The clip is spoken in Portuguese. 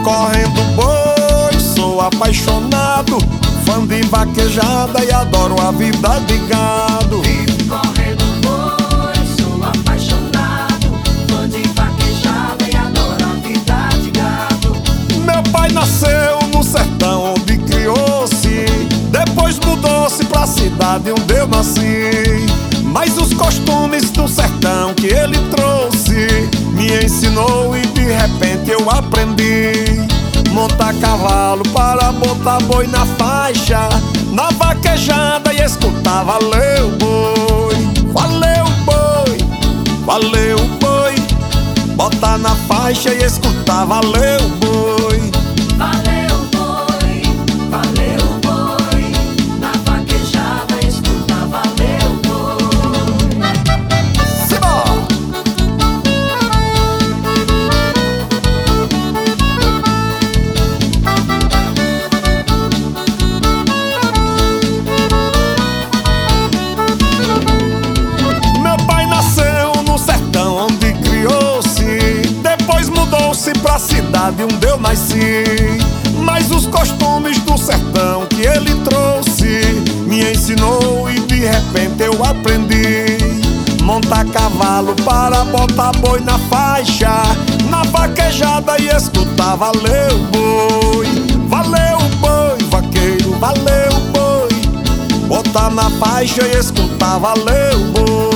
correndo boi, sou apaixonado, fã de vaquejada e adoro a vida de gado. Vivo correndo boi, sou apaixonado, fã de vaquejada e adoro a vida de gado. Meu pai nasceu no sertão onde criou-se, depois mudou-se pra cidade onde eu nasci. Mas os costumes do sertão que ele trouxe me ensinou e de repente eu aprendi. Montar cavalo para botar boi na faixa, na vaquejada e escutar valeu boi, valeu boi, valeu boi. Botar na faixa e escutar valeu boi. Valeu boi, valeu boi, na vaquejada escuta valeu boi. Simbora! Meu pai nasceu no sertão onde criou-se, depois mudou-se pra cidade onde eu nasci. Mas os costumes do sertão que ele trouxe me ensinou e de repente eu aprendi. Montar cavalo para botar boi na faixa, na vaquejada e escutar valeu boi, valeu boi, vaqueiro, valeu boi. Botar na faixa e escutar valeu boi.